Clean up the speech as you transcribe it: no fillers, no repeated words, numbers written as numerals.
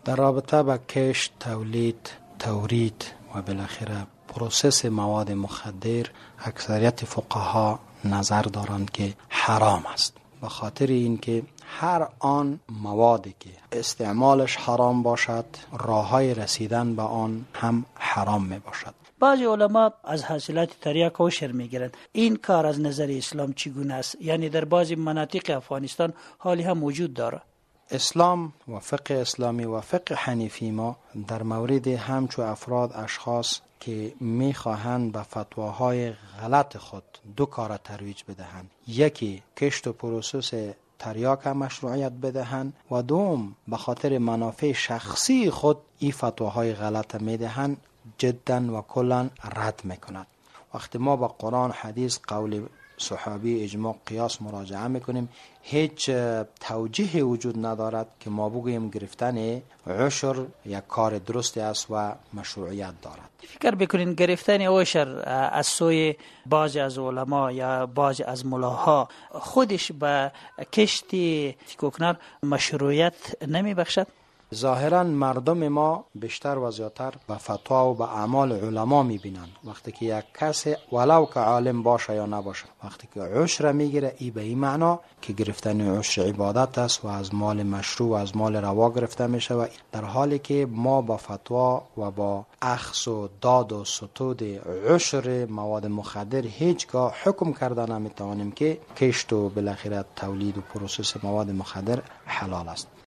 در رابطه با کشت، تولید، تورید و بالاخره پروسس مواد مخدر، اکثریت فقها نظر دارند که حرام است، به خاطر اینکه هر آن موادی که استعمالش حرام باشد، راههای رسیدن به آن هم حرام می باشد. بعضی علما از حاصلات تریاک عشر میگیرند. این کار از نظر اسلام چگونه است؟ یعنی در بعضی مناطق افغانستان حالی هم وجود داره. اسلام و فقه اسلامی و فقه حنیفی ما در مورد همچو افراد اشخاص که میخواهند به فتواهای غلط خود دو کار ترویج بدهند: یکی کشت و پروسس تریاک مشروعیت بدهند و دوم به خاطر منافع شخصی خود این فتواهای غلط میدهند، جدا و کلا رد میکند. وقتی ما با قرآن، حدیث، قول صحابی، اجماع، قیاس مراجعه میکنیم، هیچ توجیه وجود ندارد که ما بگوییم گرفتن عشر یک کار درستی است و مشروعیت دارد. فکر بکنین گرفتن عشر از سوی بعضی از علما یا بعضی از ملاها خودش به کشتی کوکنار مشروعیت نمی بخشد؟ ظاهرا مردم ما بیشتر و زیادتر به فتوا و به اعمال علما میبینند. وقتی که یک کس ولو که عالم باشه یا نباشه، وقتی که عشر میگیره، ای به این معنا که گرفتن عشر عبادت است و از مال مشروع و از مال روا گرفته میشه، و در حالی که ما با فتوا و با اخذ و داد و ستود عشر مواد مخدر هیچگاه حکم کرده نمیتوانیم که کشت و بالاخره تولید و پروسس مواد مخدر حلال است.